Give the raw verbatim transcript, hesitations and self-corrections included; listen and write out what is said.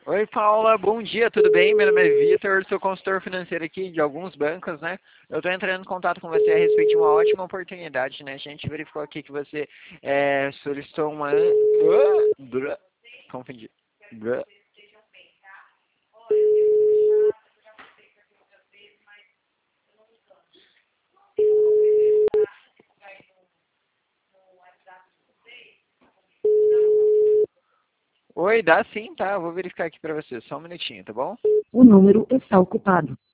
Oi, Paula, bom dia, tudo bem? Meu nome é Vitor, sou consultor financeiro aqui de alguns bancos, né? Eu estou entrando em contato com você a respeito de uma ótima oportunidade, né? A gente verificou aqui que você é, solicitou uma... Ah, brá, confundi. Brá. Oi, dá sim, tá? Eu vou verificar aqui para você, só um minutinho, tá bom? O número está ocupado.